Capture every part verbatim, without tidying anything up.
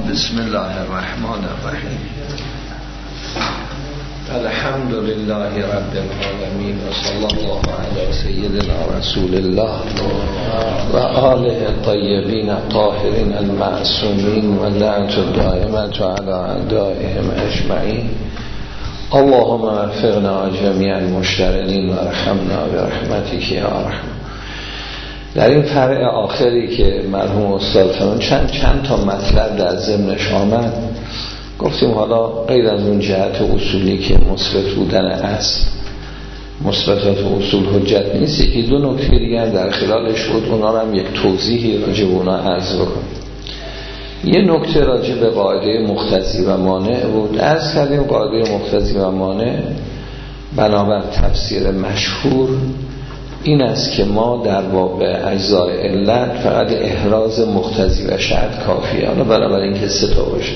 بسم الله الرحمن الرحیم. الحمد لله رب العالمین و صلی الله علی سیدنا رسول الله و آله الطیبین الطاهرین المعصومین و لعنت الدائمة علی اعدائهم اجمعین. اللهم وفقنا جمیع المشتغلین و ارحمنا برحمتک یا ارحم. در این فرع آخری که مرحوم استاد فرمودن چند چند تا مطلب در ضمنش آمد، گفتیم حالا غیر از اون جهت اصولی که مثبت بودن اصل مثبتات اصول حجت نیست، یکی دو نکته دیگر در خلالش بود، اونا رو هم یک توضیحی راجع به اونا عرض بکنم. یه نکته راجع به قاعده مقتضی و مانع بود. عرض کردیم قاعده مقتضی و مانع بنابر تفسیر مشهور این است که ما در باب اجزای علت فقط احراز مقتضی و شرط کافیه. حالا برابر این که سه تا باشه،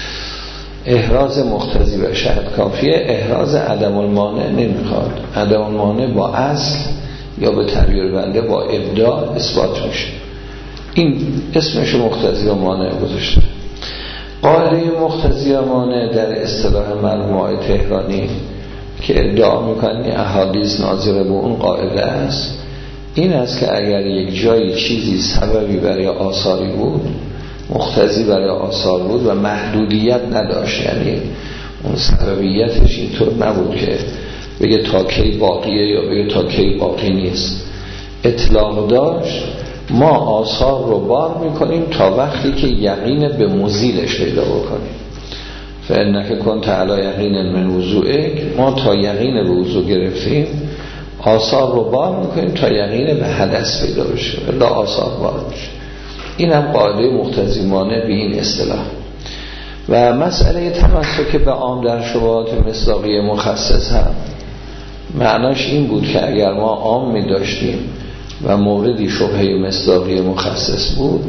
احراز مقتضی و شرط کافیه، احراز عدم المانع نمیخواد. عدم المانع با اصل یا به تعبیر بنده با ابداع اثبات میشه. این اسمش مقتضی و مانع گذاشته. قاعده مقتضی و مانع در اصطلاح مرحوم تهرانی که ادعا میکنی احادیث ناظره به اون قاعده است، این است که اگر یک جایی چیزی سببی برای آثاری بود، مقتضی برای آثار بود و محدودیت نداشت، یعنی اون سببیتش اینطور نبود که بگه تا کی باقیه یا بگه تا کی باقی نیست، اطلاق داشت، ما آثار رو بار میکنیم تا وقتی که یقین به مزیلش پیدا بکنیم. فإنک کنت علی یقین من وضوئک، ما تا یقین به وضو گرفتیم آثار رو بار میکنیم تا یقین به حدث پیدا بشه، الا آثار بار میشه. این هم قاعده مقتضی مانع به این اصطلاح. و مسئله تمسک به عام در شبهات مصداقی مخصص هم معناش این بود که اگر ما عام می داشتیم و موردی شبهه مصداقی مخصص بود،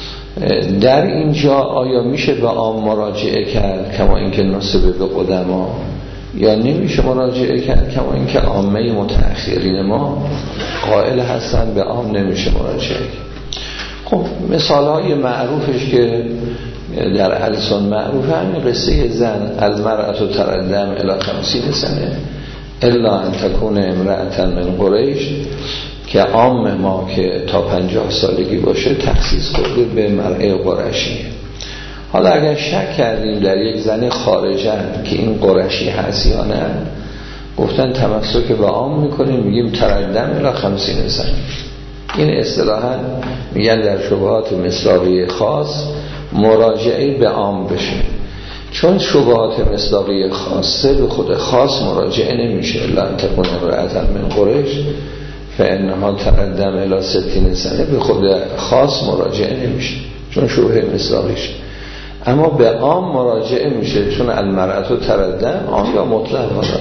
در اینجا آیا میشه به عام مراجعه کرد کما اینکه نسبه به قدما، یا نمیشه مراجعه کرد کما اینکه عامه متأخرین ما قائل هستن به عام نمیشه مراجعه کرد. خب مثال های معروفش که در السن معروف همین قصه زن المرأة تردم الی خمسین سنه الا ان تکون امرأة من قریش، که عام ما که تا پنجاه سالگی باشه تخصیص کرده به مرأة قرشیه. حالا اگر شک کردیم در یک زن خارجن که این قرشی هست یا نه، گفتن تمسک به عام میکنیم، میگیم تردم الی خمسین سنه. این اصطلاحاً میگن در شبهات مصداقی خاص مراجعه به عام بشه، چون شبهات مصداقی خاصه به خود خاص مراجعه نمیشه. الا ان تکون امرأة من قریش فانها تقدم الی ستین سنه، به خود خاص مراجعه نمیشه چون شبهه مصداقیشه. اما به عام مراجعه میشه، چون المرأة تردم عام یا مطلق هست.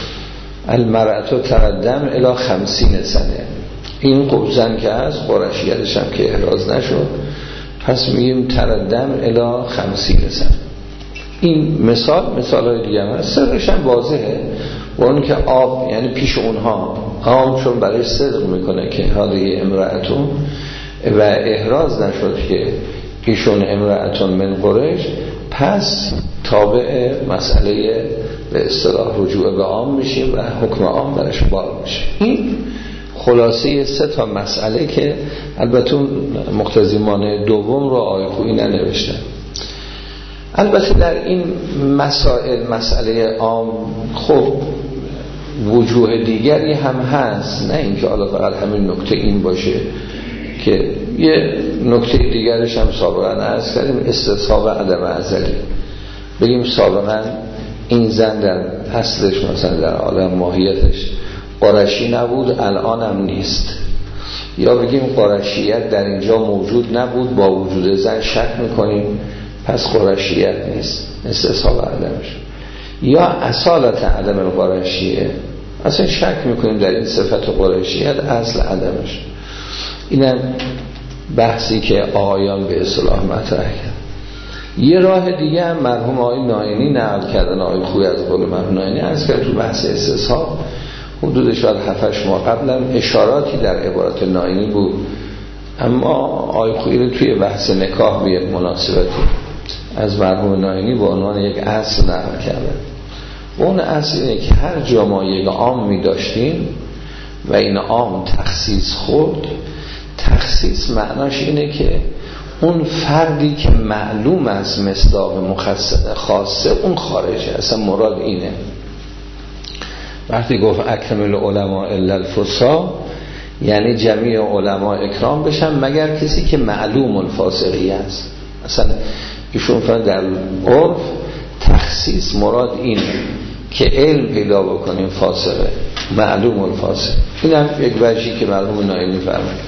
المرأة تردم الی خمسین سنه، این قبزن که هست قرشیتش هم که احراز نشد، پس میگیم تردم الی خمسین سنه. این مثال مثال های دیگه هم هست، سرش هم واضحه. و اون که آب یعنی پیش اونها عام چون برای صدق میکنه که هذه امرأتون و احراز نشد که پیشون امرأتون من قریش، پس تابع مسئله به اصطلاح رجوع به عام میشیم و حکم عام برش بار میشه. این خلاصه سه تا مسئله که البته مقتضی مانع دوم رو آقای خویی ننوشتن. البته در این مسائل مسئله عام خب وجوه دیگری هم هست، نه اینکه حالا فقط همین نکته این باشه، که یه نکته دیگرش هم سابقا عرض کردیم، استصحاب عدم ازلی. بگیم سابقا این زن در اصلش مثلا در عالم ماهیتش قرشی نبود، الان هم نیست، یا بگیم قرشیت در اینجا موجود نبود، با وجود زن شک میکنیم پس قرشیت نیست، استصحاب عدمش. یا اصالت عدم القرشیه، اصلا شک میکنیم در این صفت قرشیت اصل عدمش. اینم بحثی که آقایان به اصطلاح مطرح کرد. یه راه دیگه هم مرحوم آقای ناینی نقل کردن، آقای خویی از قول مرحوم ناینی از که تو بحث استصحاب حدود شاید هفتش ماه قبلا اشاراتی در عبارات ناینی بود، اما آقای خویی رو توی بحث نکاح به یک مناسبتی از مرحوم ناینی به عنوان یک اصل نقل کرده. اون اصل اینه که هر جا ما یک عام می داشتیم و این عام تخصیص خورد، تخصیص معناش اینه که اون فردی که معلوم از مصداق مخصص خاصه اون خارجه. اصلا مراد اینه. وقتی گفت اکرم العلماء الا الفصاح، یعنی جمیع علما اکرام بشن مگر کسی که معلوم الفاسقی است. اصلا ایشون فرد در عرف تخصیص مراد اینه که علم پیدا بکنیم فاسقه، معلوم الفاسق. این هم یک وجهی که مرحوم ناینی فرمود.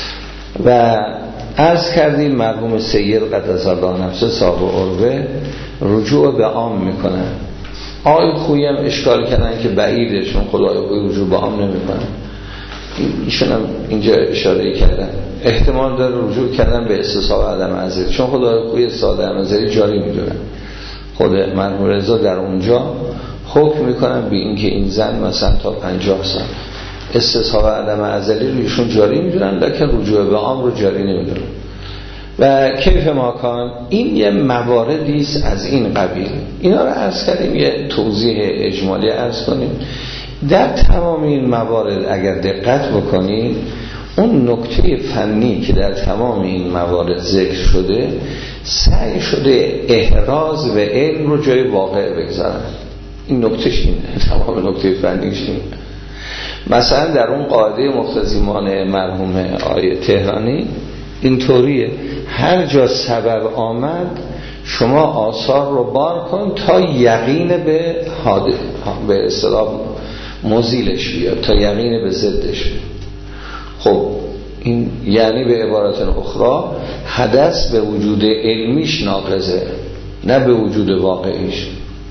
و عرض کردیم مرحوم سید قدس الله نفسه صاحب عروه رجوع به عام میکنن. آقای خویی هم اشکال کردن که بعیده، چون خدای خویی رجوع به عام نمیکنن. ایشون هم اینجا اشاره کردن احتمال داره رجوع کردن به استصحاب عدم عذری، چون خدای خویی ساده عدم عذری جاری میدونن. خود مرحوم رضا در اونجا حکم میکنن به این که این زن مثلا تا پنجاه سال استصحاب عدم عذری رو ایشون جاری میدونن، لکن رجوع به عام رو جاری نمیدونن. و کیف ماکان این یه مواردی است از این قبیل. اینا رو عرض کردیم، یه توضیح اجمالی عرض کنیم. در تمام این موارد اگر دقت بکنید، اون نکته فنی که در تمام این موارد ذکر شده، سعی شده احراز و علم رو جای واقع بگذارن. این نکتهش اینه، تمام نکته فنیش اینه. مثلا در اون قاعده مقتضیمان مرحوم آیه تهرانی اینطوریه، هر جا سبب آمد شما آثار رو بار کن تا یقین به حادث، به اصطلاح مزیلش بیاد، تا یقین به ضدش بیاد. خب این یعنی به عبارت اخرى حدث به وجود علمیش ناقضه، نه به وجود واقعیش.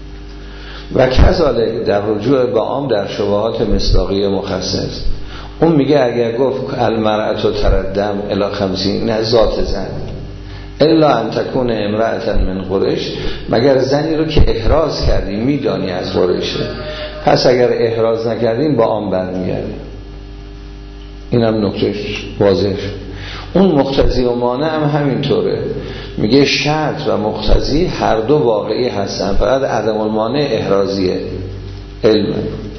و کذالک در رجوع به عام در شبهات مصداقی مخصص، اون میگه اگر گفت المرأة تردم الی خمسین، نه ذات زن، الا ان تکون امرأة من قریش، مگر زنی رو که احراز کردیم میدانی از قریشه، پس اگر احراز نکردیم با عام برمیگردیم. این هم نکته واضح. اون مقتضی و مانع هم همینطوره، میگه شرط و مقتضی هر دو واقعی هستن، فقط عدم المانع احرازیه، علم.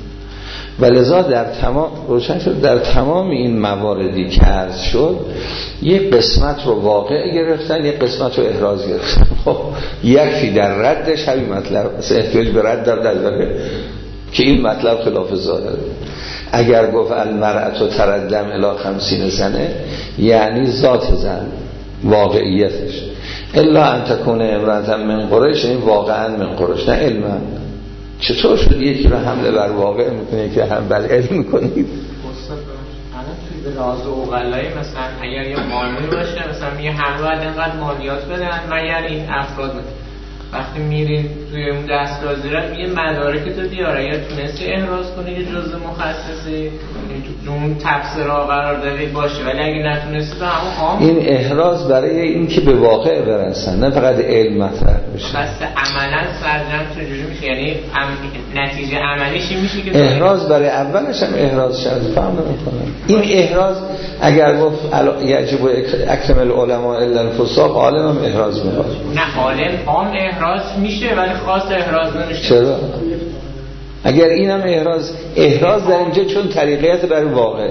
ولذا در تمام روشن شد در تمام این مواردی که عرض شد، یک قسمت رو واقع گرفتن، یک قسمت رو احراز گرفتن. خب یکی در ردش همین مطلب، مثلا احتیاج به رد در داره که این مطلب خلاف ظاهره. اگر گفت المرأة تردم الی خمسین زنه، یعنی ذات زن، واقعیتش. الا ان تکون امرأة من قریش، یعنی واقعا من قریش، نه علما. چطور شد یکی رو حمله بر واقع میکنه که هم بر علم میکنید؟ الان توی به راز و اقلایی مثلا اگر یه قانونی باشه، مثلا میگه همه باید اینقدر مالیات بدن مگر این افراد بدن. وقتی میرین توی اون دسترازی را میگه مدارک تو بیار، اگر تونستی احراز کنی یه جزء مخصصی تو اون تفسیرها قرار داده باشه، ولی اگه نتونستی به همون عام. این احراز برای این که به واقع برسن، نه فقط علم مطرح بشه. بس عملا سرجم چجوری میشه؟ یعنی ام... نتیجه عملیش میشه که احراز برای اولش هم احراز شد، فهم نمی‌کنه. این احراز اگر گفت یجب اکرم العلماء الا الفصاح، عالم هم احراز می‌کنه. نه عالم عام احراز میشه ولی خاص احراز نمیشه. چرا؟ اگر اینم احراز احراز در اینجا چون طریقیت برای واقع،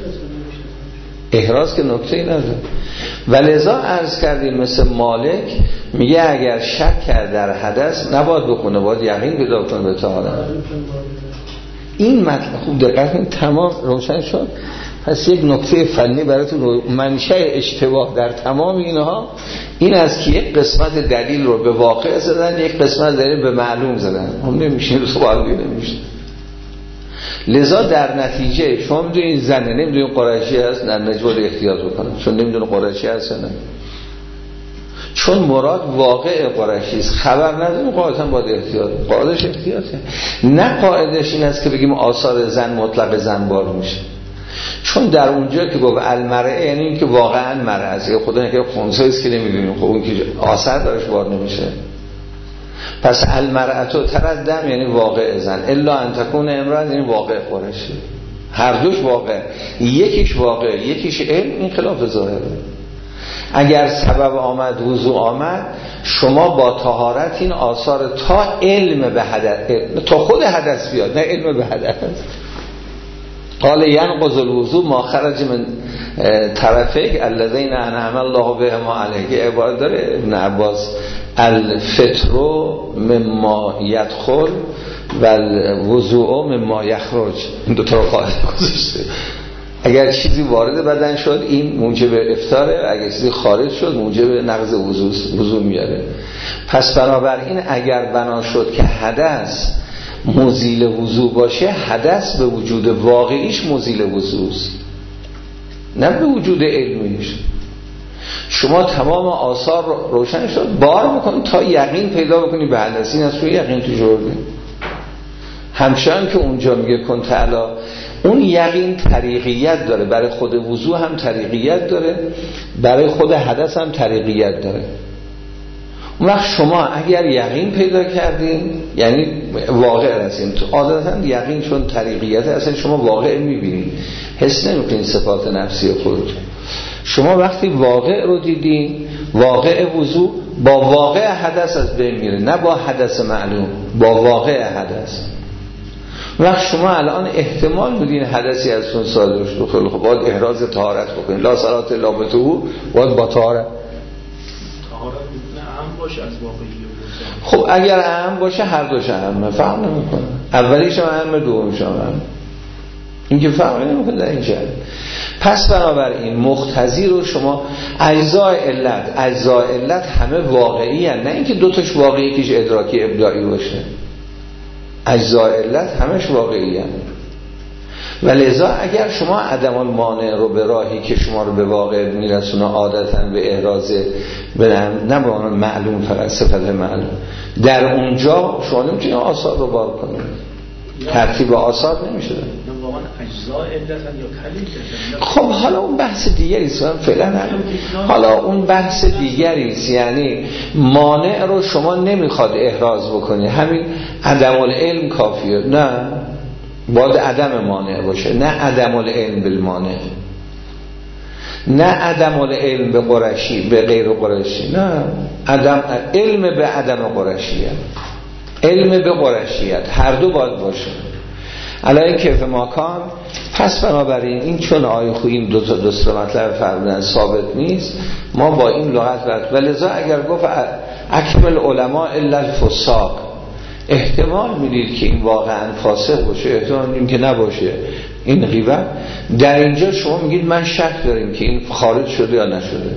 احراز که نکته ای نداره. ولذا عرض کردیم مثل مالک میگه اگر شک کرد در حدث نباید بخونه، باید یقین پیدا کنه به تعالی. این مطلب خوب دقت کنید، تمام روشن شد. پس یک نکته فنی براتون، منشأ اشتباه در تمام اینها این است که یک قسمت دلیل رو به واقع زدن، یک قسمت دلیل به معلوم زدن. هم نمیشه، سوال نمیشه. لذا در نتیجه شما میدونید زنه نمیدونید قریشی هست، نه مجبور احتیاط بکنه، چون نمیدونه قریشی هست نه، چون مراد واقع قریشی است، خبر نداریم، قاعدتا باید احتیاط. قاعدش احتیاطه، نه قاعدش این است که بگیم آثار زن مطلق زن بار میشه. چون در اونجا که گفت المرأة یعنی این که واقعا مرأة است، یا خدا نکنه خنثی است که نمیدونیم، خب اون که آثار دارش بار نمیشه. پس المرأة تردم یعنی واقع زن، الا ان تکون امرأة یعنی واقع قریشی. هر دوش واقع، یکیش واقع یکیش علم، این خلاف ظاهره. اگر سبب آمد وضو آمد، شما با طهارت این آثار تا علم به حدث، تا خود حدث بیاد، نه علم به حدث. قال ینقض الوضو ما خرج من طرفیک الذین انعم الله بهم علیه. عبارت داره ابن عباس الفطر مما یدخل و الوضوء مما یخرج. این دو تا قاعده گذاشته. اگر چیزی وارد بدن شد این موجب افطاره، اگر چیزی خارج شد موجب نقض وضو میاره. پس بنابراین اگر بنا شد که حدث مزیل وضو باشه، حدث به وجود واقعیش مزیل وضوست، نه به وجود علمیش. شما تمام آثار روشن شد، بار میکنید تا یقین پیدا بکنی به حدث. این از توی یقین تو جوردی همچنان که اونجا میگه کن تعالی، اون یقین طریقیت داره، برای خود وضو هم طریقیت داره، برای خود حدث هم طریقیت داره. اون وقت شما اگر یقین پیدا کردین، یعنی واقع رسیم، عادتا یقین چون طریقیت اصلا شما واقع میبینید، حس نمیکنید صفات نفسی خودتون. شما وقتی واقع رو دیدین، واقع وضو با واقع حدث از بین میره، نه با حدث معلوم، با واقع حدث. وقت شما الان احتمال میدین حدثی از تون صادر شد، خیلی خب باید احراز طهارت بکنید، لا صلات الا بطهور، باید با طهارت. باشه از واقعی. خب اگر اهم باشه هر دوش اهمه، فرق نمیکنه، اولیش هم اهمه، دومیش هم اهمه، این که فرق نمیکنه در این جهت. پس بنابراین مقتضی رو شما اجزای علت، اجزای علت همه واقعی هستند، نه اینکه دوتاش واقعی یکیش ادراکی ابداعی باشه. اجزای علت همش واقعی هستند. و لذا اگر شما عدم المانع رو به راهی که شما رو به واقع میرسونه عادتاً به احراز نه به آن معلوم، فقط صفت معلوم، در اونجا شما نمیتونید آثار رو بار کنید، ترتیب آثار نمیشه. واقعا اجزاء علتن یا کلیتن. خب حالا اون بحث دیگری است، فعلا حالا اون بحث دیگری است. یعنی مانع رو شما نمیخواد احراز بکنید، همین عدم العلم کافیه. نه، باید عدم مانع باشه، نه عدم العلم بالمانع، نه عدم العلم به قرشی به غیر قرشی، نه عدم علم به عدم قرشیت، علم به قرشیت، هر دو باید باشه. علاوه کیف ماکان. پس بنابراین این چون آیه خوییم دو تا دوست مطلب فرمودن ثابت نیست، ما با این لغت برد. ولذا اگر گفت اکمل علماء الا الفساق، احتمال میدید که این واقعا فاسق باشه، احتمال میدید که نباشه، این غیبت. در اینجا شما میگید من شک داریم که این خارج شده یا نشده.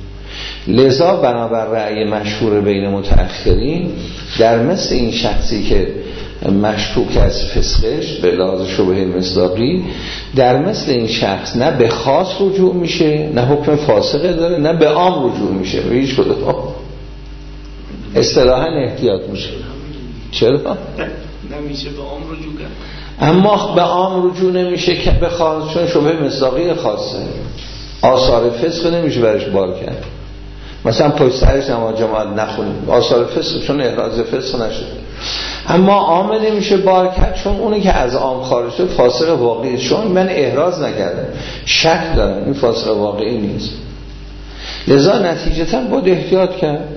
لذا بنابر رأی مشهور بین متأخرین در مثل این شخصی که مشکوک از فسقش به لحاظ شبهه مصداقی، در مثل این شخص نه به خاص رجوع میشه، نه حکم فاسقه داره، نه به عام رجوع میشه، به هیچ کدوم اصطلاحاً احتیاط میشه. چرا؟ نمیشه به عام رجوع کرد. اما به عام رجوع نمیشه که به خاص، چون شبهه مصداقی خاصه، آثار فسق نمیشه برش بار کرد. مثلا پشت سرش نماز جماعت نخونید، آثار فسق چون احراز فسق نشده. اما عام نمیشه بار کرد، چون اونی که از عام خارج شده فاسق واقعی، چون من احراز نکردم، شک دارم این فاسق واقعی نیست. لذا نتیجتا باید احتیاط کرد.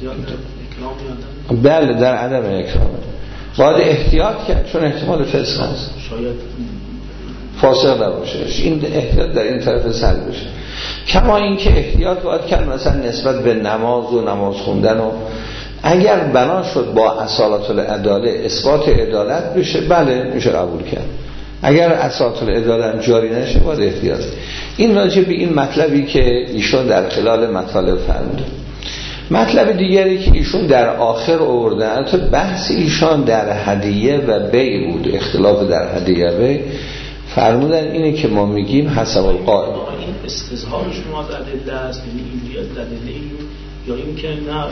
بله، در عدم اکرام باید احتیاط کرد، چون احتمال فسق هست، شاید فاسق نباشه. این احتیاط در این طرف سر بشه. کما این که احتیاط باید کرد مثلا نسبت به نماز و نماز خوندن، و اگر بنا شد با اصالت العداله اثبات عدالت بشه، بله میشه قبول کرد. اگر اصالت العداله جاری نشه باید احتیاط. این راجع به این مطلبی که ایشون در خلال مطالب فرموده. مطلب دیگری که ایشون در آخر آورده، البته بحث ایشان در هدیه و بیع بود، اختلاف در هدیه و بیع، فرمودن اینه که ما میگیم حسب القائل. این استظهار شما از ادله است، یعنی این ادله یا این که نه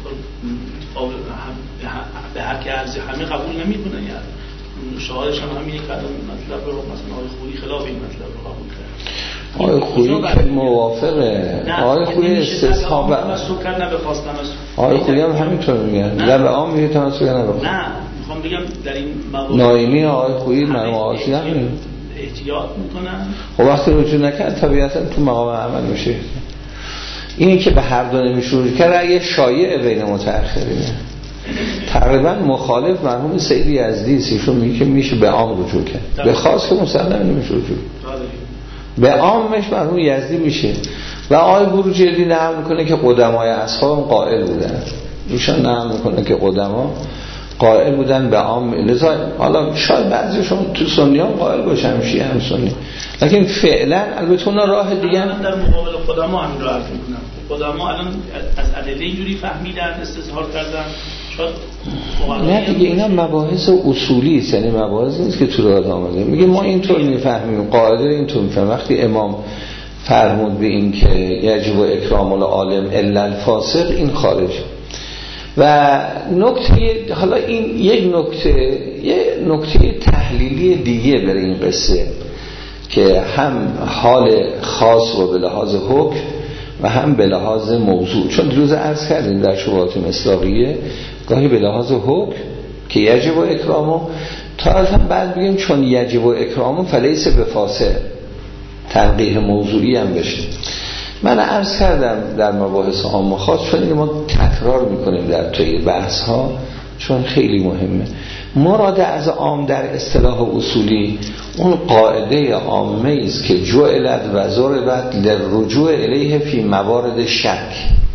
به هر که عرض همه قبول نمیکنن، یعنی شاهدش هم همینه که مطلب رو مثلا آقای خویی خلاف این مطلب رو قبول کرد. آقای خویی که موافقه، آقای خویی استصحاب تمسک کرد، نه به خواست تمسک. آقای خویی هم همینطور میگن، نه به عام میگه تمسک کرد، نه به خواست. نه میخوام بگم در این موارد نایمی آقای خویی معاصی هم احتیاط میکنن. خب وقتی رجوع نکرد طبیعتا تو مقام عمل میشه. اینی که به هر دو نمیشه رجوع کرد رأی شایع بین متأخرینه. تقریبا مخالف مرحوم سید یزدی است، ایشون میگه که میشه به عام رجوع کرد، به خاص که مسلم نمیشه رجوع، به عامش مرحوم یزدی میشه. و آقای بروجردی نقل میکنه که قدمای اصحاب قائل بودن، ایشان نقل میکنه که قدما قائل بودن به عام. لذا حالا شاید بعضیشون تو سنیان قائل باشن، شیعه هم سنی، لیکن فعلا البته اونا راه دیگه در مقابل قدما همین رو عرض میکنم. قدما الان از ادله اینجوری فهمیدن، استظهار کردن، نه دیگه اینا مباحث اصولی است، یعنی مباحث نیست که تو راه آمده. میگه ما اینطور میفهمیم، قاعده اینطور میفهمیم. وقتی امام فرمود به این که یجب اکرام العالم الا الفاسق، این خارج. و نکته، حالا این یک نکته، یک نکته تحلیلی دیگه برای این قصه که هم حال خاص رو به لحاظ حکم و هم به لحاظ موضوع، چون دیروز عرض کردیم در شبهات مصداقیه گاهی به لحاظ حکم که یجب و اکرامو، تا هم بعد بگیم چون یجب و اکرامو فلیس به فاسق، تنقیح موضوعی هم بشه. من عرض کردم در مباحث عام و خاص، چون این ما تکرار میکنیم در توی بحث ها چون خیلی مهمه. مراد از عام در اصطلاح اصولی اون قاعده عامه است که جعلت و ضربت للرجوع الیه فی موارد شک،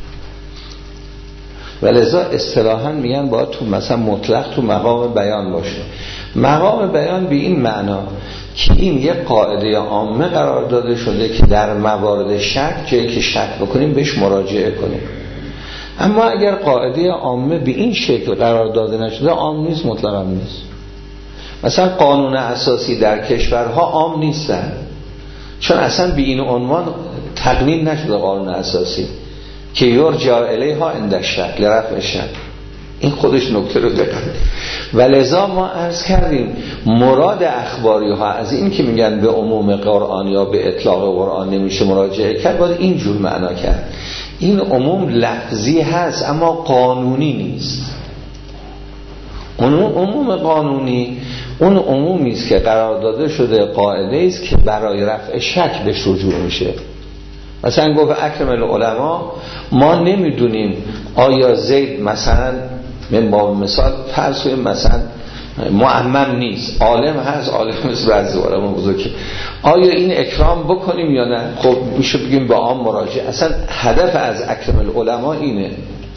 ولذا اصطلاحاً میگن باید تو مثلا مطلق تو مقام بیان باشه. مقام بیان به این معنا که این یک قاعده عامه قرار داده شده که در موارد شک، جایی که شک بکنیم بهش مراجعه کنیم. اما اگر قاعده عامه به این شکل قرار داده نشده، عام نیست، مطلقاً نیست. مثلا قانون اساسی در کشورها عام نیستن، چون اصلا به این عنوان تقنین نشده قانون اساسی که یرجع الیها عند شک لرفع شک. این خودش نکته رو دقت. ولذا ما عرض کردیم مراد اخباری ها از این که میگن به عموم قرآن یا به اطلاق قرآن نمیشه مراجعه کرد، باید اینجور معنا کرد. این عموم لفظی هست اما قانونی نیست. اون عموم قانونی اون عمومی است که قرار داده شده قاعده است که برای رفع شک بهش رجوع میشه. مثلا گفت اکرم العلماء، ما نمیدونیم آیا زید مثلا من با مثال فرض کنیم مثلا معمم نیست، عالم هست، عالم مثل بعضی علما بزرگ، آیا این اکرام بکنیم یا نه؟ خب میشه بگیم به عام مراجعه. اصلا هدف از اکرم العلماء اینه.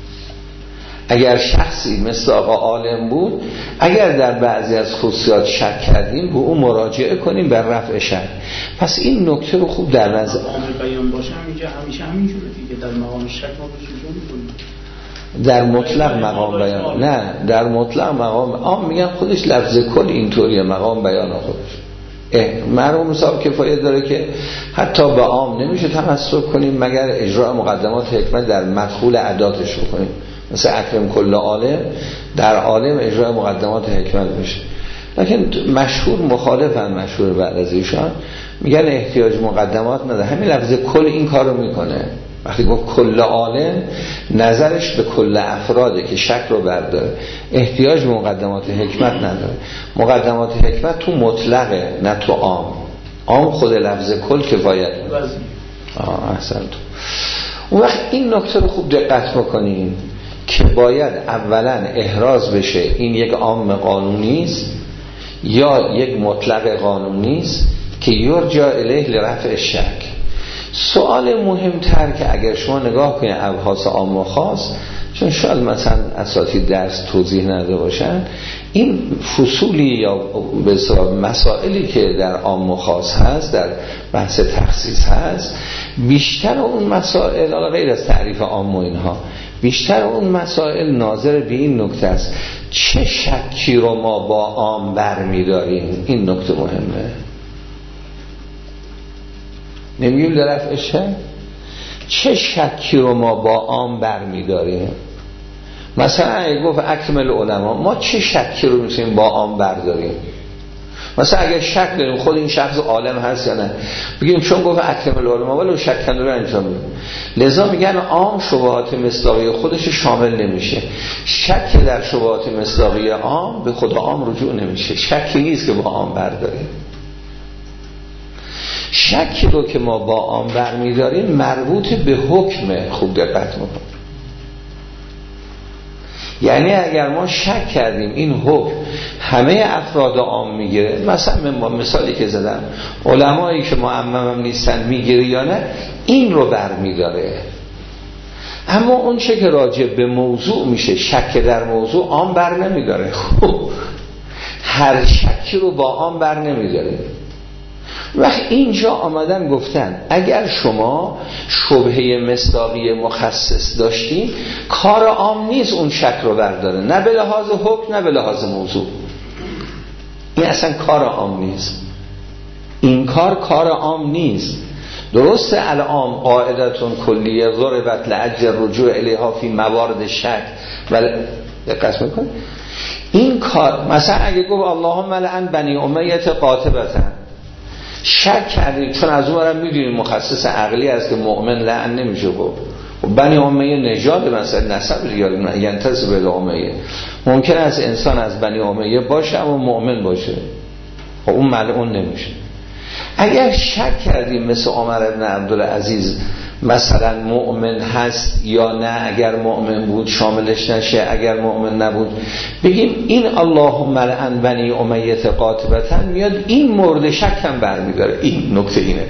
اگر شخصی مثل آقا عالم بود، اگر در بعضی از خصوصیات شک کردیم به اون مراجعه کنیم بر رفع شک. پس این نکته رو خوب در نظر بیان باشه. اینجا همیشه همینجوره دیگه، در مقام شک ما بهش رجوع می‌کنیم. در مطلق مقام بیان نه، در مطلق مقام عام میگن خودش لفظ کل اینطوریه، مقام بیان خودش. مرحوم صاحب کفایه داره که حتی به عام نمیشه تمسک کنیم مگر اجرای مقدمات حکمت در مدخول عداتش رو کنیم. مثل اکرم کل عالم، در عالم اجرای مقدمات حکمت بشه. لیکن مشهور مخالفن، مشهور بعد از ایشان میگن احتیاج مقدمات نداره. همین لفظ کل این کارو میکنه. وقتی گفت کل عالم، نظرش به کل افراده که شک رو برداره، احتیاج مقدمات حکمت نداره. مقدمات حکمت تو مطلقه نه تو عام. عام خود لفظ کل کفایت میکنه. آه احسن تو. اون وقت این نکته رو خوب دقت بکنین که باید اولا احراز بشه این یک عام قانونی است یا یک مطلق قانونی است که یرجع الیه لرفع شک. سوال مهمتر که اگر شما نگاه کنید ابحاث عام و خاص، چون شاید مثلا اساتید درس توضیح نداده باشن، این فصولی یا به اصطلاح مسائلی که در عام و خاص هست، در بحث تخصیص هست، بیشتر اون مسائل، حالا غیر از تعریف عام و اینها، بیشتر اون مسائل ناظر به این نکته است چه شکی رو ما با عام برمی‌داریم. این نکته مهمه. نمیگیم در رفع شک، چه شکی رو ما با عام برمی‌داریم. مثلا اگه گفت اکمل علما، ما چه شکی رو می‌تونیم با عام برداریم؟ مثلا اگه شک داریم خود این شخص عالم هست یا نه، بگیم چون گفت اکمل علما ولو شک کنه رو انجام میده. لذا میگن عام شبهات مصداقی خودش شامل نمیشه. شک در شبهات مصداقی عام به خود عام رجوع نمیشه. شکی نیست که با عام برداریم. شکی رو که ما با عام برمی‌داریم مربوط به حکم. خوب دقت می‌کنید، یعنی اگر ما شک کردیم این حکم همه افراد عام میگیره، مثلا من با مثالی که زدم علمایی که معمم نیستن میگیره یا نه، این رو برمی‌داره. اما اون چه که راجع به موضوع میشه، شک در موضوع عام بر نمیداره. خب هر شکی رو با عام بر نمیداره. وقت اینجا آمدن گفتن اگر شما شبهه مصداقی مخصص داشتین، کار عام نیست اون شک رو برداره، نه به لحاظ حکم نه به لحاظ موضوع. این اصلا کار عام نیست، این کار کار عام نیست. درسته العام قاعدتون کلیه ضربت لأجل رجوع الیها فی موارد شک، ولی دقت میکنید این کار مثلا اگه گفت اللهم لعن بنی امیه قاطبتن، شک کردید چون از اونورم میدونید مخصص عقلی است که مؤمن لعن نمیشه گفت. بنی امیه نژاد مثلا نسب ریال ینتسب به امیه، ممکن است انسان از بنی امیه باشه اما مؤمن باشه، خب اون ملعون نمیشه. اگر شک کردیم مثل عمر ابن عبدالعزیز مثلا مؤمن هست یا نه، اگر مؤمن بود شاملش نشه، اگر مؤمن نبود بگیم این اللهم لعن بنی امیه قاطبتن، میاد این مورد شک هم برمیداره. این نکته اینه.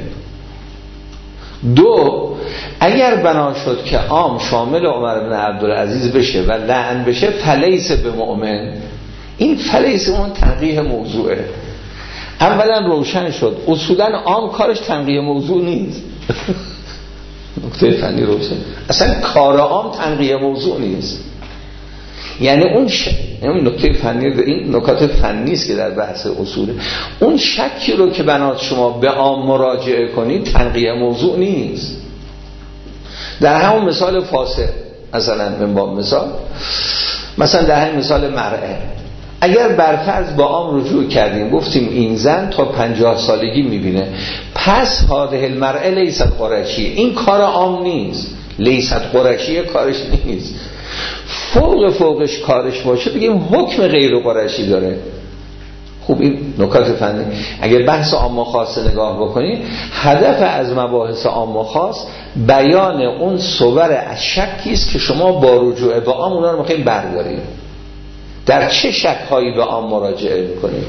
دو، اگر بنا شد که عام شامل عمر ابن عبدالعزیز بشه و لعن بشه فلیس به مؤمن، این فلیس اون تنقیح موضوعه. اولا روشن شد اصولا عام کارش تنقیح موضوع نیست. نکته فنی روشن، اصلا کار عام تنقیح موضوع نیست. یعنی اون ش... این نکته فنی، این نکات فنی است که در بحث اصوله. اون شکی رو که بنات شما به عام مراجعه کنید تنقیح موضوع نیست. در همون مثال فاسد، مثلا من با مثال مثلا در همین مثال مرأه، اگر برفرض با عام رجوع کردیم گفتیم این زن تا پنجاه سالگی میبینه، پس هذه المرأه لیست قرشیه، این کار عام نیست، لیست قرشیه کارش نیست، فوق فوقش کارش باشه بگیم حکم غیر قرشی داره. خوب این نکات فنی. اگر بحث عام و خاص نگاه بکنید، هدف از مباحث عام و خاص بیان اون صور از شکی است که شما با رجوع به عام اونا رو میخواید بردارید. در چه شک‌هایی به عام مراجعه میکنید؟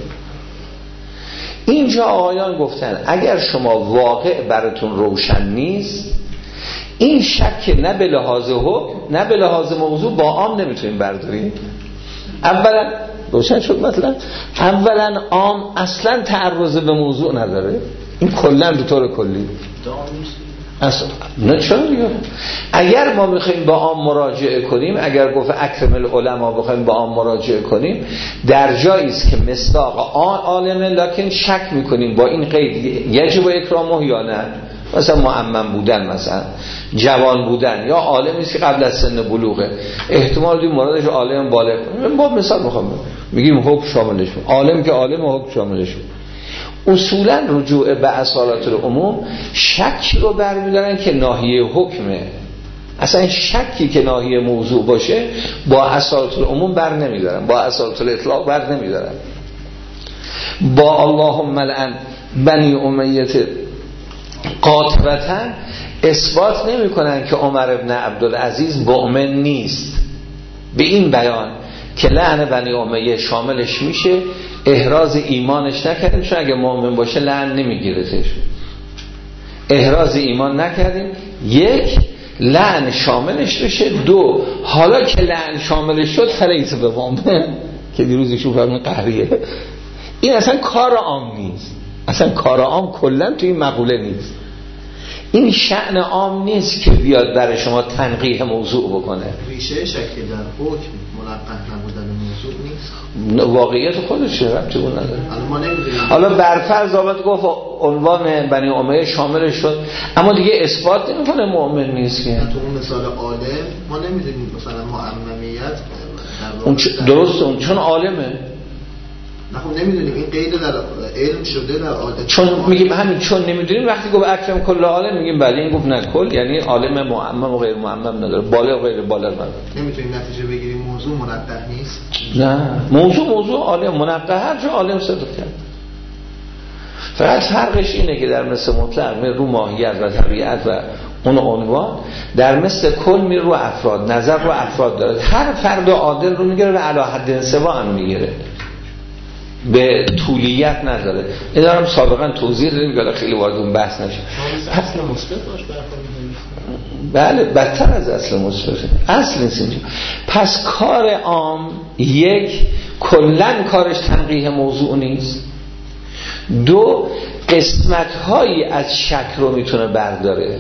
اینجا آقایان گفتن اگر شما واقع براتون روشن نیست، این شک نه به لحاظ حکم نه به لحاظ موضوع با عام نمیتونید بردارید. اولا روشن شد مثلا، اولا عام اصلا تعرض به موضوع نداره، این کلا به طور کلی اصلا نه. چرا دیگه اگر ما میخوایم با عام مراجعه کنیم، اگر گفت اکرم العلماء بخوایم با عام مراجعه کنیم، در جایی است که مصداق عالمه لکن شک میکنیم با این قید یجب اکرامه یا نه، مثلا معمم بودن، مثلا جوان بودن، یا عالمی است که قبل از سن بلوغه، احتمال دیم مرادش عالم بالغ. من با مثال میخوام میگیم حکم شاملش، عالم که عالم و حکم شاملش. اصولا رجوع به اصالات العموم شک رو برمیدارن که ناحیه حکمه، اصلا شکی که ناحیه موضوع باشه با اصالات العموم بر نمیدارن، با اصالات الاطلاق بر نمیدارن. با اللهم لعن بنی امیه قاطبتن اثبات نمی کنن که عمر ابن عبدالعزیز مؤمن نیست، به این بیان که لعن بنی امیه شاملش میشه، احراز ایمانش نکردیم، چون اگه مؤمن باشه لعن نمیگیرتش، احراز ایمان نکردیم، یک لعن شاملش بشه، دو حالا که لعن شاملش شد فلیس به مؤمن که دیروزشون فرمون قهریه. این اصلا کار عام نیست، اصلا کار عام کلا توی این مقوله نیست. این شأن عام نیست که بیاد برای شما تنقیح موضوع بکنه. ریشه شکل در حکم ملقح نبودن موضوع نیست، واقعیت خودش ربطی اون نداره. حالا برفرض آمد گفت عنوان بنی امیه شاملش شد، اما دیگه اثبات نمیکنه مؤمن نیست که. تو اون مثال عالم ما نمیدونیم مثلا معممیت اون چ... درسته اون چون عالمه، نه خب نمیدونیم این قید در علم شده در عادت، چون میگیم همین چون نمیدونیم. وقتی گفت اکرم کل عالم میگیم بله، این گفت نه کل، یعنی عالم معمم و غیر معمم نداره، بالغ و غیر بالغ نداره. نمیتونیم نتیجه بگیریم موضوع منقح نیست. نه موضوع موضوع عالم منقح، هر جا عالم صدق کرد. فقط فرقش اینه که در مثل مطلق میره رو ماهیت و طبیعت و اون عنوان، در مثل کل میره رو افراد، نظر رو افراد داره، هر فرد عادل رو میگیره و علی حد سوا هم میگیره، به طولیت نداره. این دارم سابقا توضیح دادیم که خیلی وارد اون بحث نشه. اصل مثبت باش بله بدتر از اصل مثبت اصل نیست اینجا. پس کار عام یک کلن کارش تنقیح موضوع نیست، دو قسمت‌هایی از شک رو میتونه برداره.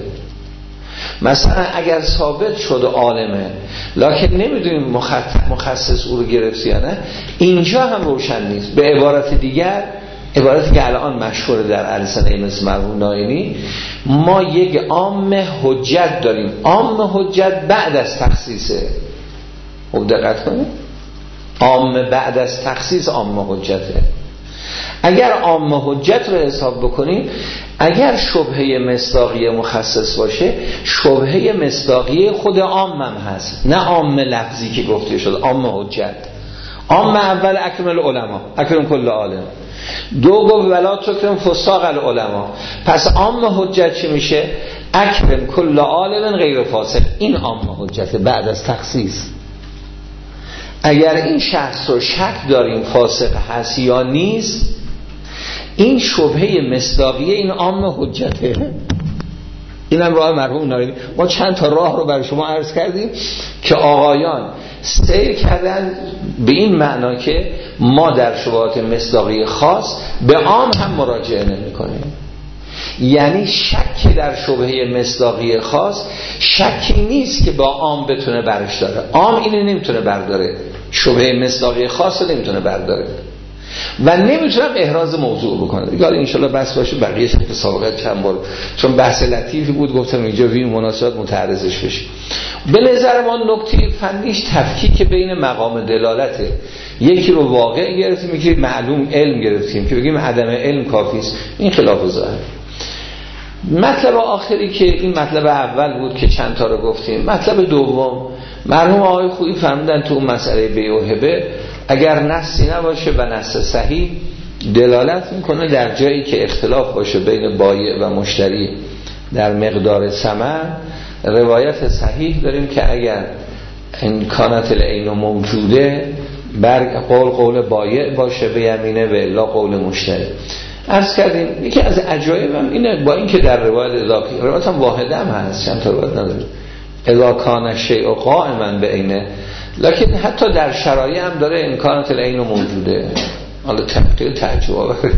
مثلا اگر ثابت شد عالمه لکن نمیدونیم مخصص او رو گرفت یا نه، اینجا هم روشن نیست. به عبارت دیگر، عبارتی که الان مشهور در السنه مثل مرحوم ناینی، ما یک عام حجت داریم. عام حجت بعد از تخصیصه. خوب دقت کنید، عام بعد از تخصیص عام حجته. اگر عام حجت رو حساب بکنیم، اگر شبهه مصداقی مخصص باشه، شبهه مصداقی خود عام هم هست، نه عام لفظی که گفته شد. عام حجت، عام اول اکرم العلماء، اکرم کل عالم. دو گفت ولا تکرم فساق العلماء. پس عام حجت چی میشه؟ اکرم کل عالم غیر فاسق. این عام حجت بعد از تخصیص. اگر این شخص رو شک داریم فاسق هست یا نیست، این شبهه مصداقیه، این عام حجته. این هم راه مرحوم ناینی. ما چند تا راه رو برای شما عرض کردیم که آقایان سیر کردن به این معنا که ما در شبهات مصداقی خاص به عام هم مراجعه نمی کنیم. یعنی شک در شبهه مصداقی خاص شکی نیست که با عام بتونه برش داره. عام اینو نمیتونه برداره، شبهه مصداقی خاص رو نمیتونه برداره و نمیتونم احراز موضوع بکنه. دیگه انشالله بس باشه، بقیه که سابقه چند بار چون بحث لطیفی بود گفتم اینجا وی مناسبت متعرضش بشی. به نظر ما نکته فنیش تفکیک بین مقام دلالته. یکی رو واقع گرفتیم، یکی معلوم علم گرفتیم که بگیم عدم علم کافیست. این خلاف ظاهر. مطلب آخری که این مطلب اول بود که چند تا رو گفتیم، مطلب دوم مرحوم آقای خویی فرمودن تو اون مسئله بیع و هبه اگر نصی نباشه و نص صحیح دلالت میکنه در جایی که اختلاف باشه بین بایع و مشتری در مقدار ثمن. روایت صحیح داریم که اگر امکانات العین موجوده بر قول قول بایع باشه به یمینه و الا قول مشتری. عرض کردیم یکی از عجایب هم اینه، با اینکه در روایت اضافی روایت هم واحده هم هست، چند تا روایت نداره، اذا کان شیء قائما بعینه، لکن حتی در شرایع هم داره امکانات العین موجوده. حالا تحقیق تعجب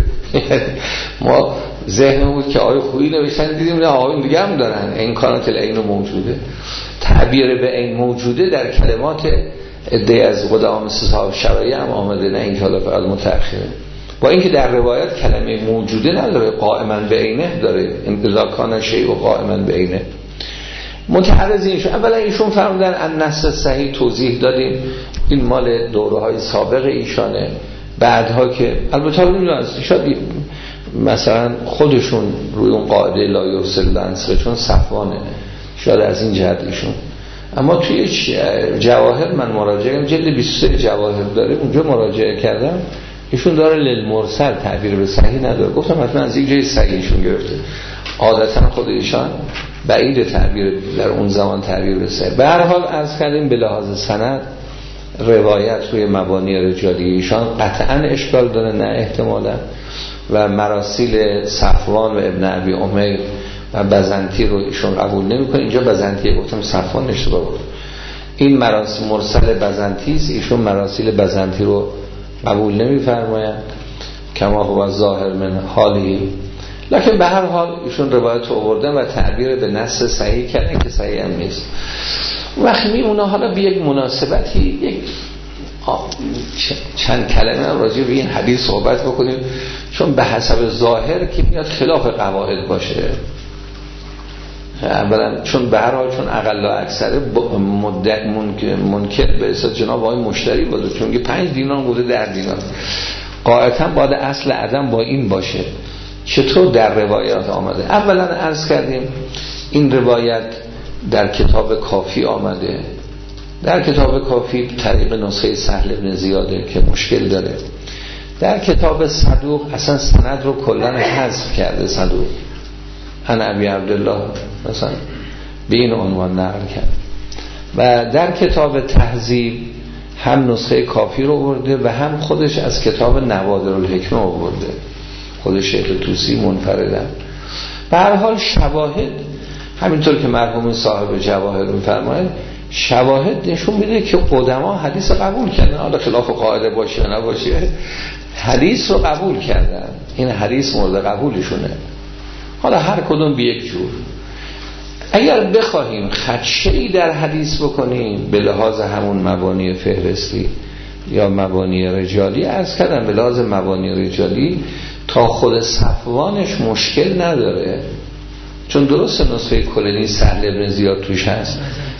ما ذهن بود که آیه خویی نوشتن، دیدیم نه آیه دیگه هم دارن امکانات العین موجوده. تعبیر به عین موجوده در کلمات عده از قدام صحاب شرایع هم آمده، نه این حالا فقط متأخره. با اینکه در روایت کلمه موجوده نداره، قائما به عینه داره، اذا کان شیء قائما به عینه. متعرض اینشون اولا ایشون فرمودن ان نص صحیح توضیح دادیم، این مال دوره‌های سابق ایشانه. بعدها که البته نمیدونم شاید مثلا خودشون روی اون قاعده لا یرسل لنسخه چون صفوانه، شاید از این جهت ایشون. اما توی جواهر من مراجعه کردم، جلد بیست و سه جواهر داره، اونجا مراجعه کردم ایشون داره للمرسل تعبیر به صحیح نداره. گفتم حتما از این جای صحیحشون گرفته. عادتا خود ایشان بعید تعبیر در اون زمان تعبیر به صحیح. به هر حال عرض کردیم به لحاظ سند روایت روی مبانی رجالی ایشان قطعا اشکال داره، نه احتمالا. و مراسیل صفوان و ابن ابی امیر و بزنطی رو ایشون قبول نمی‌کنه. اینجا بزنطی گفتم صفوان اشتباه بود. این مراسیل مرسل بزنطی است، ایشون مراسیل بزنطی رو قبول نمی‌فرمایند کما هو ظاهر من حالی. لکن به هر حال ایشون روایت رو آوردن و تعبیر به نص صحیح کردن که صحیح هم نیست. وقتی میمونه حالا به یک مناسبتی یک چند کلمه راجع به این حدیث صحبت بکنیم، چون به حسب ظاهر که میاد خلاف قواعد باشه. اولا چون به هر حال چون اقل و اکثر مدت منکر به اساس جناب آقای مشتری بوده، چون که پنج دینار بوده در دینار قاعدتا باید اصل عدم با این باشه. چطور در روایات آمده؟ اولا عرض کردیم این روایت در کتاب کافی آمده. در کتاب کافی طریق نسخه سهل بن زیاده که مشکل داره. در کتاب صدوق اصلا سند رو کلا حذف کرده. صدوق ان ابی عبدالله مثلا به این عنوان نقل کرد. و در کتاب تهذیب هم نسخه کافی رو برده و هم خودش از کتاب نوادر الحکمه رو برده، خود شیخ طوسی منفردن. به هر حال شواهد همینطور که مرحوم صاحب جواهر می‌فرماید، شواهد نشون میده که قدما حدیث قبول کردن، حالا خلاف قاعده باشه یا نباشه حدیث رو قبول کردن. این حدیث مورد قبولشونه، حالا هر کدوم به یک جور. اگر بخواهیم خدشه‌ای در حدیث بکنیم به لحاظ همون مبانی فهرستی یا مبانی رجالی، عرض کردم به لحاظ مبانی رجالی تا خود صفوانش مشکل نداره، چون درست نسخه کلینی سهل ابن زیاد توش هست،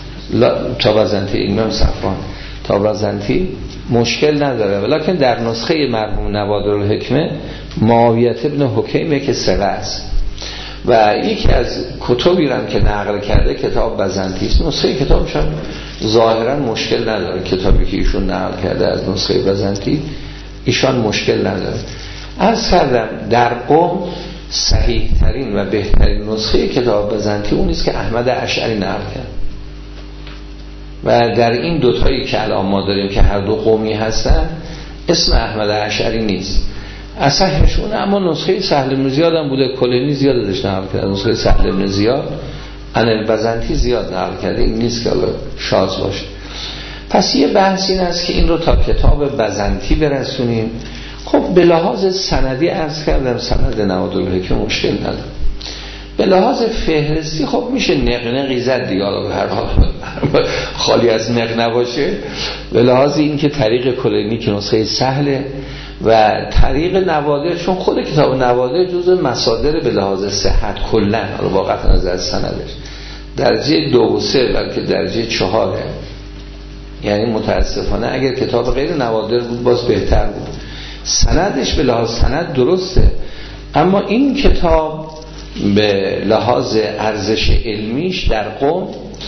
تابزنتی امام صفوان تابزنتی مشکل نداره، ولیکن در نسخه مرحوم نوادر الحکمه معاویه ابن حکیمه که ثقه است و یکی از کتبی هم که نقل کرده کتاب بزنتی است. نسخه کتابش هم ظاهرا مشکل نداره، کتابی که ایشون نقل کرده از نسخه بزنتی ایشان مشکل نداره. عرض کردم در قوم صحیح ترین و بهترین نسخه کتاب بزنتی اون است که احمد اشعری نقل کرد و در این دوتایی که الان ما داریم که هر دو قومی هستن اسم احمد اشعری نیست اصحشون، اما نسخه سهل بن زیاد هم بوده، کلینی زیاد ازش نقل کرده، نسخه سهل بن زیاد ان البزنتی زیاد نقل کرده، این نیست که شاذ باشه. پس یه بحث این است که این رو تا کتاب بزنتی برسونیم. خب به لحاظ سندی عرض کردم سند نوادر الحکمه مشکل نداره، به لحاظ فهرستی خب میشه نقنقی زد دیگه، حالا به هر حال خالی از نق نباشه. به لحاظ این که طریق کلینی که نسخه سهله و طریق نوادر، چون خود کتاب نوادر جزء مصادر به لحاظ صحت کلن، حالا واقعا از سندش درجه دو و سه بلکه درجه چهاره، یعنی متاسفانه اگر کتاب غیر نوادر بود باز بهتر بود. سندش به لحاظ سند درسته، اما این کتاب به لحاظ ارزش علمیش در قوم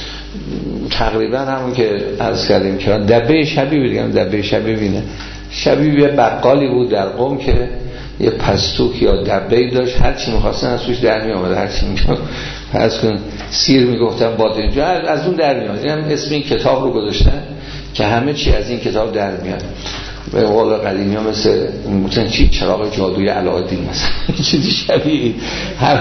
تقریبا همون که عرض کردیم که دبه شبیه بگم دبه شبیه بینه شبیه یه بقالی بود در قوم که یه پستوک یا دبه‌ای داشت، هر چی می‌خواستن از توش در می‌آمد، هر چی می‌گفت فرض کن سیر میگفتن باطن از اون در میاد. اینم اسم این کتاب رو گذاشتن که همه چی از این کتاب در میاد. به قول قدیمی ها مثل مثلا چی چراغ جادوی علایالدین مثلا چیزی شبیه هر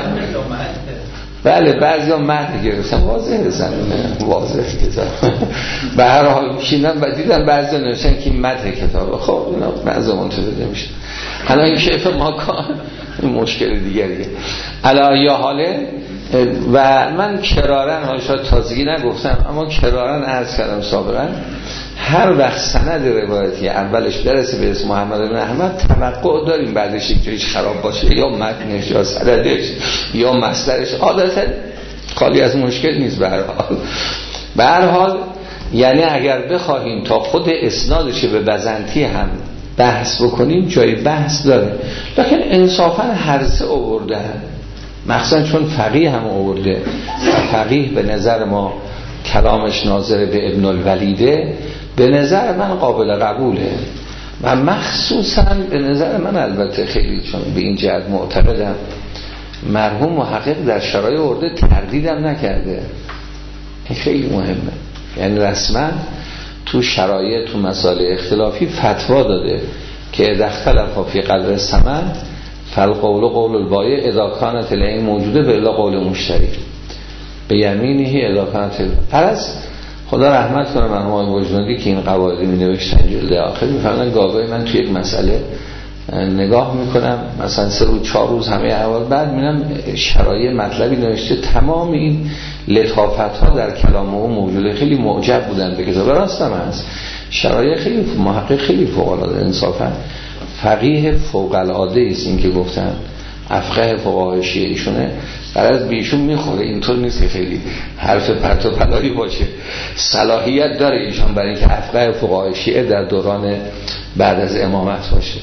بله بعضی ها مهد گرفتن واضحه زمینه واضحه که به هر حال کینن و دیدن بعضی ها نوشتن که این مده کتابه. خب اینا بعضی ها منتفده میشه. حالا این کیف ماکان این مشکل دیگریه علا یا حاله. و من کرارن ها شاید تازگی نگفتم اما کرارن عرض کردم سابقا هر وقت سند روایتی اولش برسه به اسم محمد بن احمد توقع داریم بعدش یک جایش خراب باشه یا متنش یا سندش یا مصدرش، عادتا خالی از مشکل نیست. به هر حال به هر حال یعنی اگر بخواهیم تا خود اسنادش به بزنتی هم بحث بکنیم جای بحث داره، لیکن انصافا هر سه آورده مخصوصا چون فقیه هم آورده و فقیه به نظر ما کلامش ناظر به ابن الولیده، به نظر من قابل قبوله و مخصوصا به نظر من البته خیلی چون به این جهت معتقدم مرحوم محقق در شرایع آورده تردیدم نکرده، این خیلی مهمه. یعنی رسما تو شرایع تو مسائل اختلافی فتوا داده که اختلاف فی قدر ثمن فالقول قول البایع اذا کانت العین موجوده بلا قول مشتری به یمینه اذا کانت پس خدا رحمت کنه مرحوم وجدانی که این قواعد می نوشتن جلد آخر میفهمن گاهی من توی یک مسئله نگاه میکنم مثلا سه روز چهار روز همه اول بعد میبینم شرایع مطلبی نوشته تمام این لطافت ها در کلام او موجوده، خیلی معجب بودن به کتاب راستم هست شرایع خیلی محقق خیلی فوق العاده انصافا فقیه فوق العاده است. این که گفتن افقه فقهای شیعه ایشونه قرار بیشون میخوره، اینطور نیست که خیلی حرف پرت و پلایی باشه، صلاحیت داره ایشان برای اینکه افقه فقهای شیعه در دوران بعد از امامت باشه.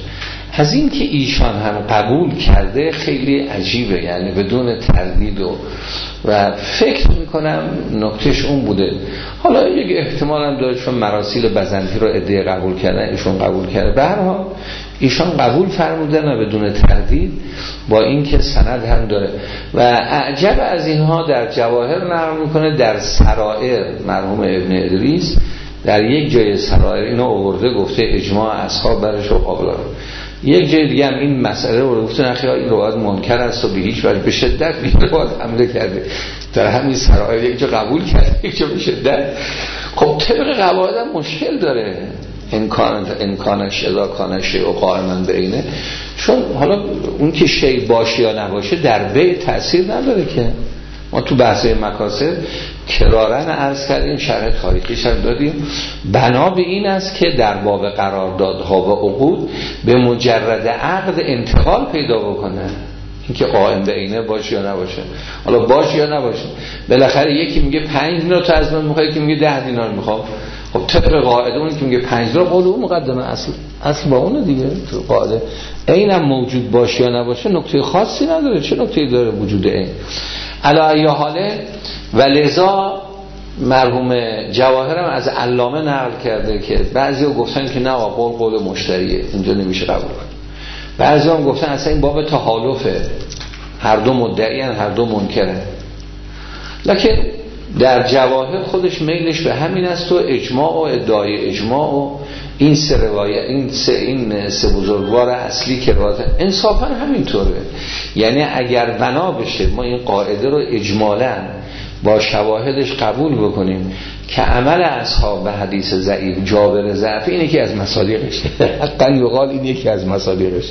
از این که ایشان هم قبول کرده خیلی عجیبه، یعنی بدون تردید و و فکر میکنم نکتهش اون بوده. حالا یک احتمال هم داره چون مراسیل بزنطی رو عده قبول کردن، ایشون قبول کرده. به هر حال ایشان قبول فرمودن و بدون تردید، با این که سند هم داره. و اعجب از اینها در جواهر نقل میکنه در سرائر مرحوم ابن ادریس در یک جای سرائر اینو آورده، گفته اجماع اصحاب برش و قابل. یک جای دیگه هم این مسئله رو گفتن اخی این روایت منکر است و به هیچ وجه به شدت به روایت حمله کرده. در همین سرائر یک جا قبول کرده، یک جا به شدت. خب طبق قواعد هم مشکل داره، امکان امکانش اذا کان شیء و قائما بینه، چون حالا اون که شیء باشه یا نباشه در بیع تأثیر نداره که. ما تو بحث مکاسب کرارن عرض کردیم، شرح تاریخیش هم دادیم. بنا به این است که در باب قراردادها و عقود به مجرد عقد انتقال پیدا بکنه، اینکه قائم به عینه باشه یا نباشه. حالا باشه یا نباشه، بالاخره یکی میگه پنج دینار تو از من میخوای، یکی میگه ده دینار میخوام. خب طبق قاعده اون که میگه پنج دینار قول اون مقدمه، اصل اصل با اونه دیگه. تو قاعده عینم موجود باشه یا نباشه نکته خاصی نداره. چه نکته‌ای داره وجود عین؟ علی ای حاله. ولذا مرحوم جواهرم از علامه نقل کرده که بعضی‌ها گفتن که نه قول قول مشتریه، اینجا نمیشه قبول کنه. بعضی‌ها هم گفتن اصلا این باب تحالفه، هر دو مدعیان هر دو منکرن. لکن در جواهر خودش میلش به همین است و اجماع و ادعای اجماع و این سه روایت، این سه این سه بزرگوار اصلی که روایت انصافا همینطوره. یعنی اگر بنا بشه ما این قاعده رو اجمالاً با شواهدش قبول بکنیم که عمل اصحاب به حدیث ضعیف جابر ضعف، این یکی از مصادیقش، حقا یقال این یکی از مصادیقش،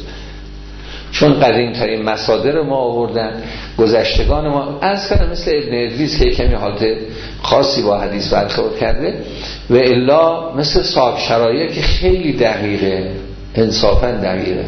چون قدیم ترین مصادر ما آوردن گذشتگان ما. از کنم مثل ابن ادریس که کمی حالت خاصی با حدیث برخورد کرده، و الا مثل صاحب شرایع که خیلی دقیقه، انصافا دقیقه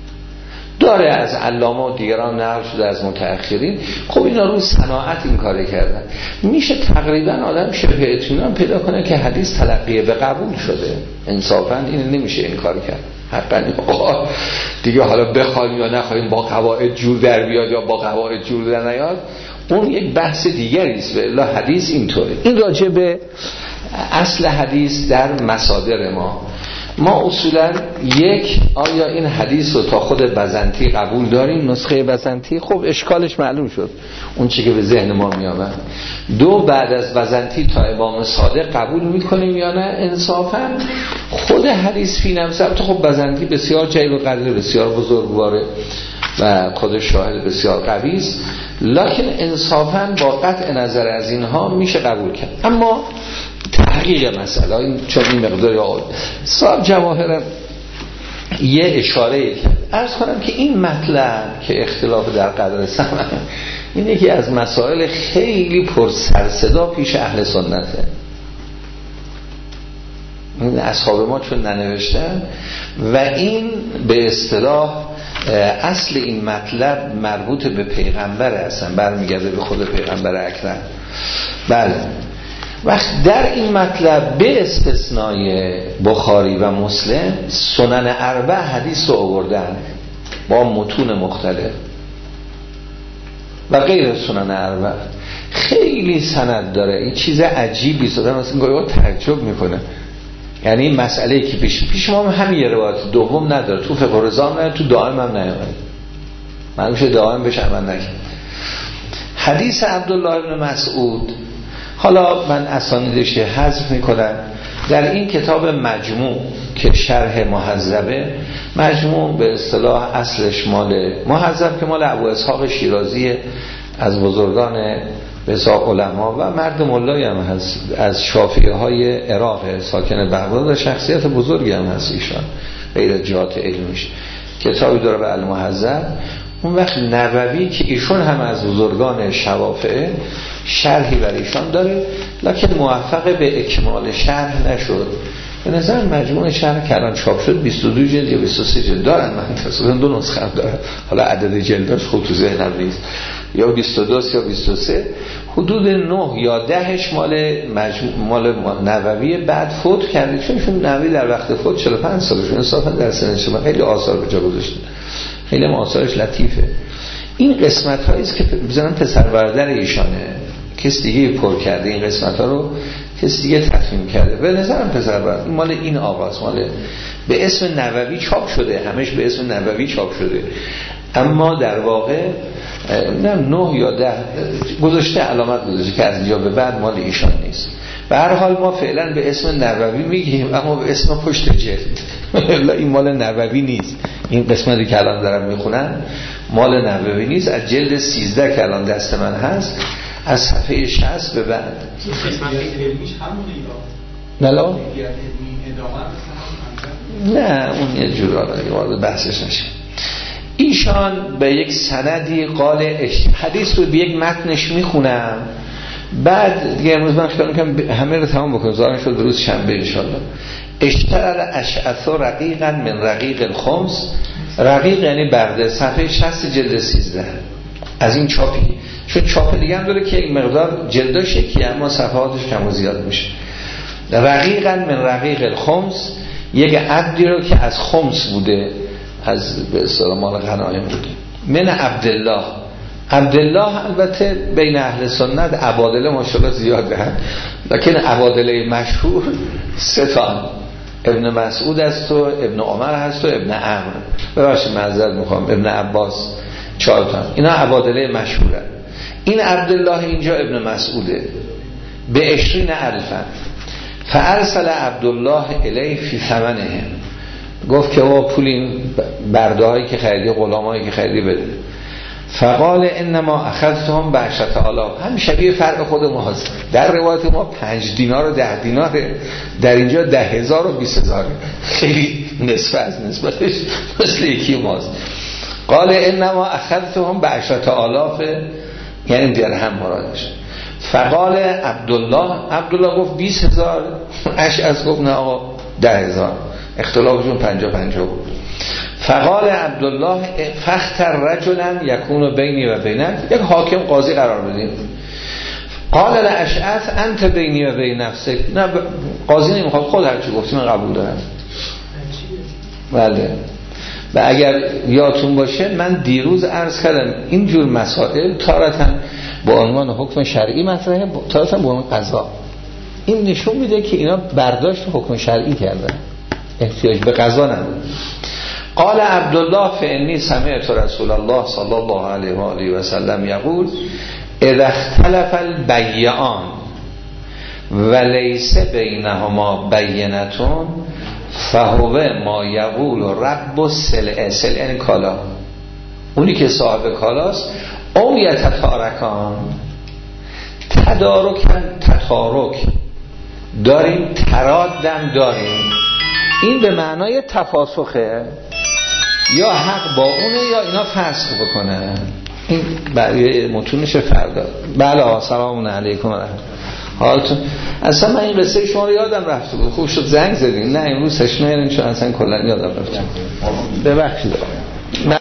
داره، از علامه و دیگران نقل شده از متأخرین. خب اینا روی صناعت این کاره کردن. میشه تقریبا آدم شبه اطمینان پیدا کنه که حدیث تلقیه به قبول شده. انصافا این نمیشه این کار کرد. حقا دیگه حالا بخوایم یا نخوایم با قواعد جور در بیاد یا با قواعد جور در نیاد، اون یک بحث دیگری است. و الا حدیث اینطوره. این راجع به اصل حدیث در مصادر ما. ما اصولا یک، آیا این حدیث رو تا خود بزنطی قبول داریم، نسخه بزنطی؟ خب اشکالش معلوم شد، اون چی که به ذهن ما می آمد. دو، بعد از بزنطی تا امام صادق قبول میکنیم یا نه؟ انصافا خود حدیث فی نفسه، خب بزنطی بسیار جلیل القدر، بسیار بزرگواره و خود شاهد بسیار قوی است، لکن انصافا با قطع نظر از اینها میشه قبول کرد. اما تحقیق مسئله این چون این مقداری آقای صاحب جواهرم یه اشاره کرد. عرض کنم که این مطلب که اختلاف در قدر ثمن، این یکی از مسائل خیلی پر سر صدا پیش اهل سنته. این اصحاب ما چون ننوشتن و این به اصطلاح اصل این مطلب مربوط به پیغمبر هستن، برمیگرده به خود پیغمبر اکرم. بله، وقت در این مطلب به استثنای بخاری و مسلم سنن اربع حدیث رو آوردن با متون مختلف و غیر سنن اربع خیلی سند داره. این چیز عجیبی است، آدم مثلا گاهی تعجب میکنه. یعنی این مسئله که پیش پیش ما هم همین روایت دوم نداره، تو فقه رضا نداره، تو دائم هم نیامده، معلوم شده دائم بشه عمل نکرد. حدیث عبدالله بن مسعود، حالا من اسانیدش حذف میکنم، در این کتاب مجموع که شرح مهذبه، مجموع به اصطلاح اصلش مال مهذب که مال ابو اسحاق شیرازی از بزرگان بسیار علما و مرد مولایی هم هست، از شافعی های عراق، ساکن بغداد و شخصیت بزرگی هم هست ایشان غیر جهات علمیش. کتابی داره به المهذب. اون وقت نووی که ایشون هم از بزرگان شوافعه شرحی بر ایشان داره، لکن موفق به اکمال شرح نشد. به نظر مجموع شرح که الان چاپ شد بیست و دو جلد یا بیست و سه جلد دارن، من تصادفاً دو نسخه دارم، حالا عدد جلداش خوب تو ذهنم نیست. یا بیست و دو یا بیست و سه، حدود نه یا دهش مال مجموع مال نووی بعد فوت کرده، چون چون نووی در وقت فوت چهل و پنج سالشه، انصافا در سن شما خیلی آثار به جا گذاشته، خیلی آثارش لطیفه. این قسمت هایی است که بزنم پسر برادر ایشانه، کس دیگه پر کرده این قسمت ها رو، کس دیگه تفهیم کرده. به نظرم پسر برادر مال این آقاست، مال به اسم نووی چاپ شده، همش به اسم نووی چاپ شده، اما در واقع نه نه یا ده گذاشته، علامت گذاشته که از اینجا به بعد مال ایشان نیست. به هر حال ما فعلا به اسم نووی میگیم، اما به اسم پشت جلد این مال نووی نیست. این قسمتی که الان دارم میخونم مال نووی نیست، از جلد سیزده که الان دست من هست، از صفحه شصت به بعد. قسمت علمیش همونه نلا؟ نه اون یه جور آره وارد بحثش نشه. ایشان به یک سندی قال حدیث رو به یک متنش میخونم، بعد دیگه امروز من خیال میکنم همه رو تمام بکنم، ظاهرا شد روز شنبه انشالله. اشترل اشعث رقیقا من رقیق الخمس، رقیق یعنی برده، صفحه شصت جلد سیزده از این چاپی، چون چاپ دیگه هم داره که این مقدار جلداش یکی اما صفحاتش کم و زیاد میشه. رقیقا من رقیق الخمس، یک عبدی رو که از خمس بوده، از به اصطلاح مال غنایم بوده. من عبدالله، عبدالله البته بین اهل سنت عبادله ماشاءالله زیاده هم، لکن عبادله مشهور سه تا، ابن مسعود است و ابن عمر هست و ابن عمرو، ببخشید معذرت میخوام ابن عباس، چهار تا، اینا عبادله مشهوره. این عبدالله اینجا ابن مسعوده به عشرین الفن، فارسل عبدالله الیه فی ثمنه، گفت که با پول این برده هایی که خریدی، غلام هایی که خریدی بده. فقال انما اخذتهم بعشرة آلاف، هم شبیه فرق خود ما هست، در روایت ما پنج دینار و ده دیناره، در اینجا ده هزار و بیست هزار، خیلی نصف از نسبتش مثل یکی ماست. قال انما اخذتهم بعشرة آلاف، یعنی درهم مرادش. فقال عبدالله، عبدالله گفت بیست هزار، اشعث گفت نه آقا ده هزار، اختلافشون پنجا پنجا بود. فقال عبدالله فختر رجلا یکون بینی و بینک، یک حاکم قاضی قرار بدیم. قال الاشعث انت بینی و بین نفسک، نه قاضی نمیخواد، خود هرچی گفتی من قبول دارم. بله. و اگر یادتون باشه من دیروز عرض کردم اینجور مسائل تارتاً با عنوان حکم شرعی مطرحه، تارتاً با عنوان قضا. این نشون میده که اینا برداشت حکم شرعی کردن، احتیاج به قضا نداره. قال عبدالله فانی سمعت رسول الله صلی الله علیه و آله و سلم یقول اذا اختلف البیعان ولیس بینهما بینتون فهو ما یقول رب السلع، سلع یعنی کالا، اونی که صاحب کالاست. او یتتارکان، تدارکن تتارک داریم، ترادم داریم، این به معنای تفاسخه، یا حق با اونه یا اینا فسخ بکنه. این برای متونش فردا. بله سلام علیکم حالتون. اصلا من این قصه شما رو یادم رفته بود، خوب شد زنگ زدین. نه امروز سشنه چون اصلا کلا یادم رفته. ببخشید